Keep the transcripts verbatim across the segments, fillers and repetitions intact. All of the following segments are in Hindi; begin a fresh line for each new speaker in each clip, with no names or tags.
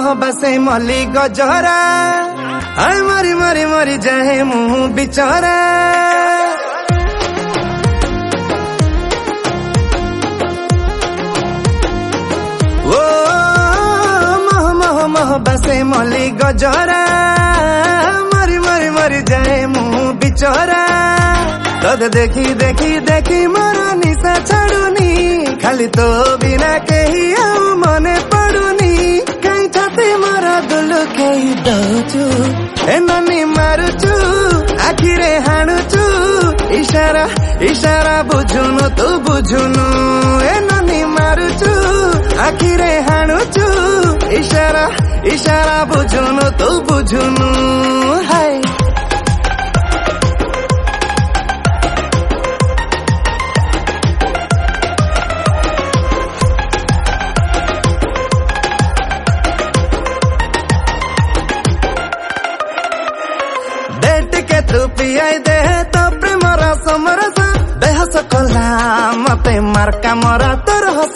मह बसे मली गजरा आय मरी मरी मरी जाए मुँह बिचरा ओ मह मह मह बसे मली गजरा मरी मरी मरी जाए मुँह बिचरा तद देखी देखी देखी मोरा निशा छाड़ुनी खाली तो बिना कही आउ मने पड़ुनी कहीं छाती मोरा दुलु कही दौचु ए ननी मारुचु आखिरे हाणुचु इशारा इशारा बुझुनु तू बुझुनु ए ननी मारुचु आखिरे हाणुचु इशारा इशारा बुझुनु तू बुझुनु हाय तू पियाई दे तो प्रेमर समरस बेहस कला मते मार्का मरा तोर हस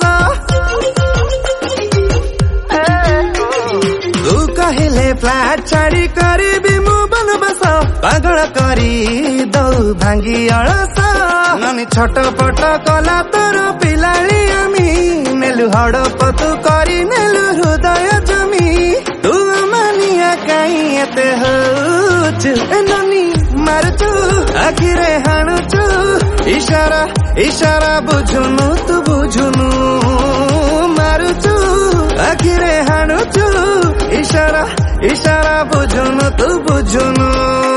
तू कहिले फ्लैट छाड़ी करी मु बनबस पागल करी दौ भांगी अलस ननी छोट पट कला तोर पिलाली आमी नेलु हड़प तू करी नेलु हृदय जमी तू मानिया कहीं एते होचु ननी मारुचु आखिरे हाणुचु इशारा इशारा बुझुनु तू बुझुनु मारुचु आखिरे हाणुचु इशारा इशारा बुझुनु तू बुझुनु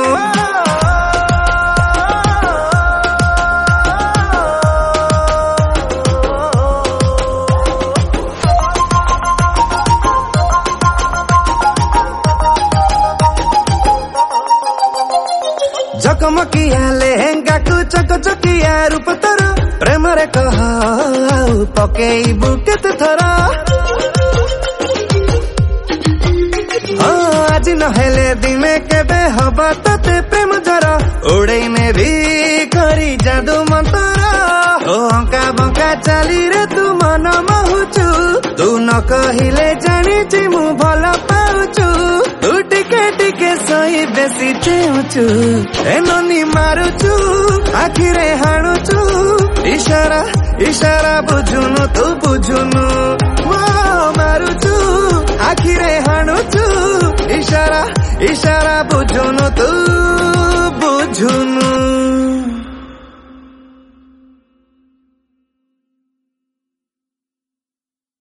चकमकिया लेहेंगा कु चक चकिया रूप तोर प्रेम रे कह पकेइबु केते थर आज नहेले दिने केबे हबा तते प्रेम जरा उड़े ने भी करी जादू मंतरा ओ अंका बंका चाली रे तू मन महुचु तू न कहिले जानिछि मु भल पाउचु तू टिके टिके सही बेसी चेउचु ए ननी मारुचु आखिरे हाणुचु इशारा इशारा बुझुनु तू बुझुनु वो मारुचु आखिरे हाणुचु इशारा इशारा बुझुनु तू बुझुनु।